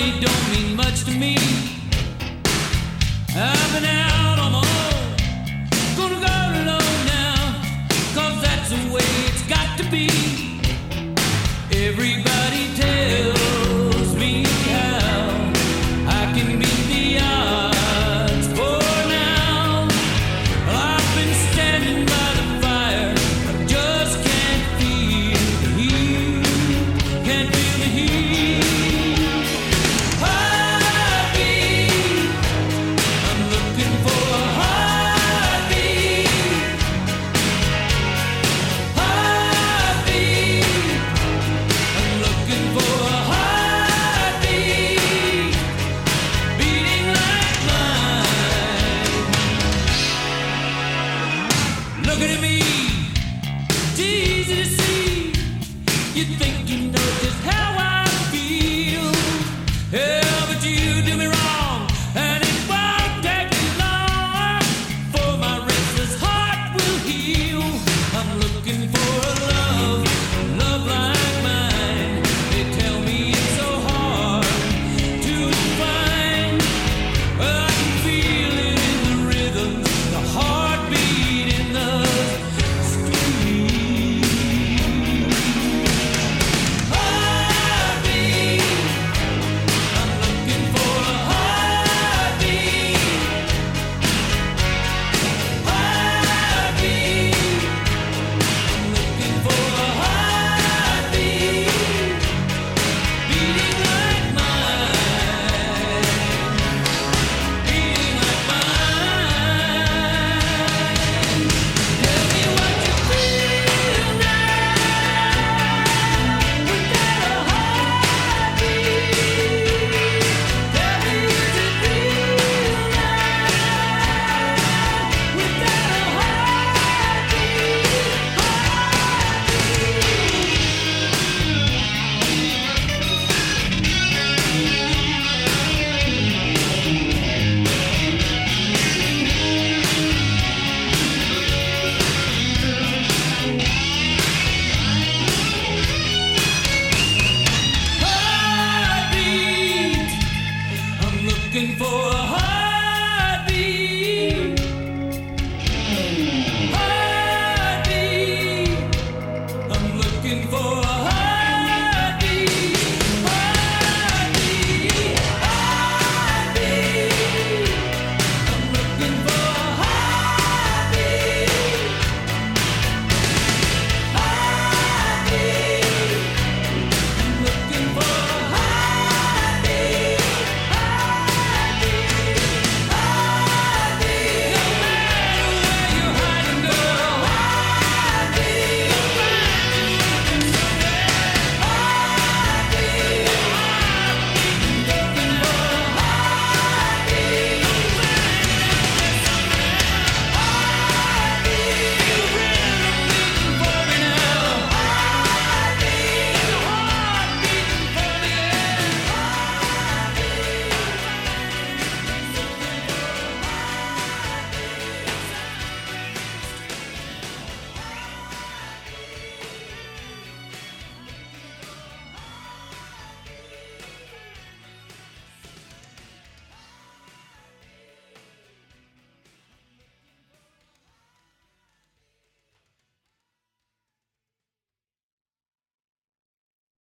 money don't mean much to me. I've been out on my own, gonna go alone now, 'cause that's the way it's got to be. Everybody tells me how I can beat the odds for now. Well, I've been standing by the fire, I just can't feel the heat, can't feel the heat. Heartbeat, I'm looking for a heartbeat. Heartbeat, I'm looking for a heartbeat, beating like mine. Looking at me